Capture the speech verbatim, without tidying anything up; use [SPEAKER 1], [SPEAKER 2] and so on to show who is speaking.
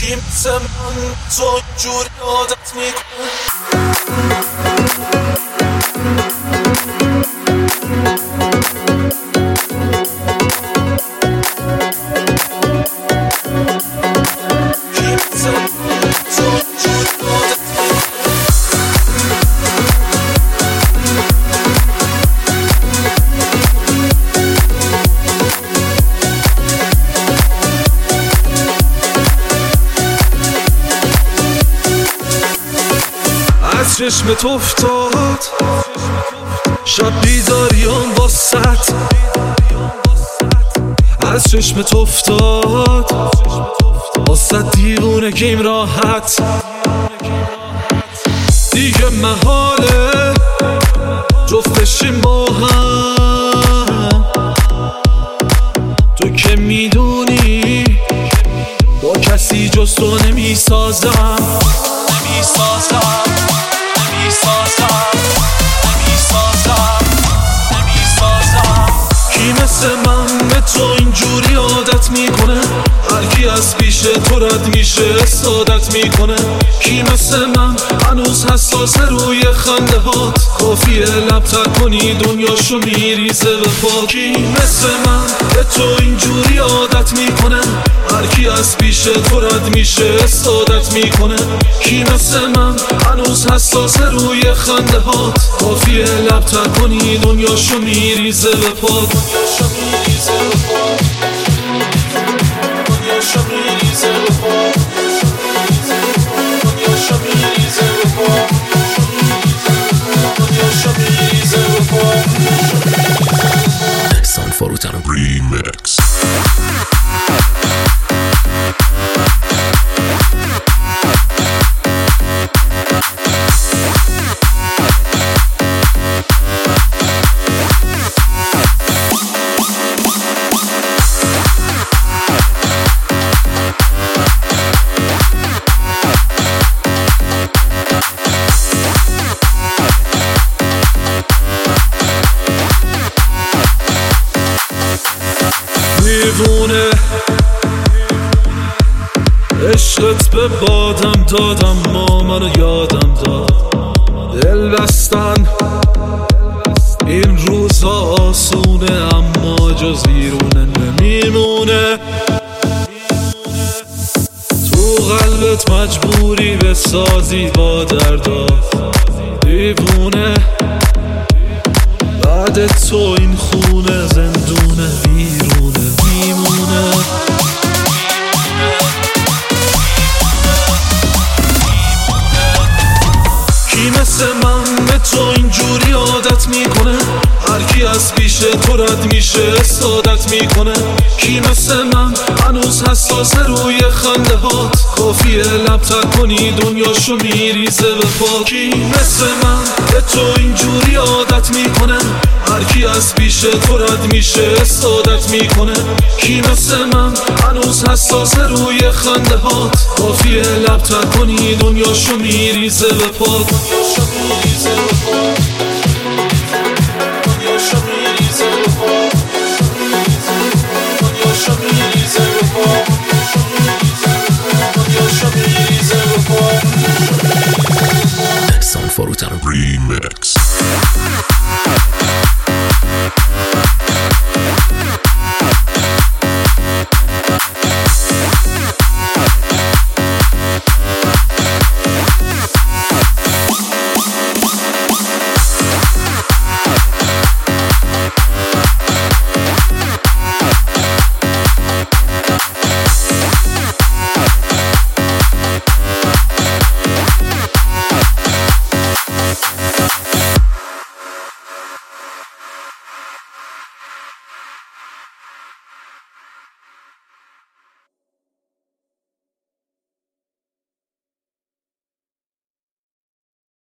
[SPEAKER 1] کی مثل من تو اینجوری عادت میکنه؟
[SPEAKER 2] از چشم تو افتاد شب بیداریام واسط، از چشم تو افتاد واسط دیوونگیم راحت. دیگه محاله جفتشیم با هم، تو که میدونی با کسی جز تو نمیسازم نمیسازم نمیسازم نمیسازم نمیسازم. کی مثل من به تو اینجوری عادت میکنه؟ هرکی از پیش تو رد میشه استادت میکنه. کی مثل من هنوز حساس روی خنده هات؟ کافیه لب تر کنی دنیاشو میریزه به پا. کی مثل من به تو اینجوری عادت میکنه؟ هرکی از پیش تو رد میشه استادت میکنه. کی مثل من هنوز حساس روی خنده هات؟ کافیه لب تر کنی دنیاشو میریزه به پا. دنیاشو میریزه به پا. دنیاشو میریزه به پا. دنیاشو میریزه به پا. دنیاشو میریزه به پا.
[SPEAKER 3] San Forutano Remix.
[SPEAKER 2] دیوونه عشقت به بادم دادم ما منو یادم داد. دل بستن این روزا آسونه اما جز بیرونه نمیمونه. تو قلبت مجبوری بسازی با دردا. دیوونه بعد تو این خونه زندونه بیرونه میمونه. کی مثل من به تو اینجوری عادت میکنه؟ هرکی از پیش تو رد میشه استادت میکنه. کی مثل من هنوز حساس روی خنده هات؟ کافیه لب تر کنی دنیاشو میریزه به پا. کی مثل من به تو اینجوری عادت میکنه؟ هرکی از پیش تو رد میشه استادت میکنه. کی مثل من هنوز حساس روی خنده هات؟ کافیه لب تر کنی دنیاشو میریزه به پا. دنیاشو میریزه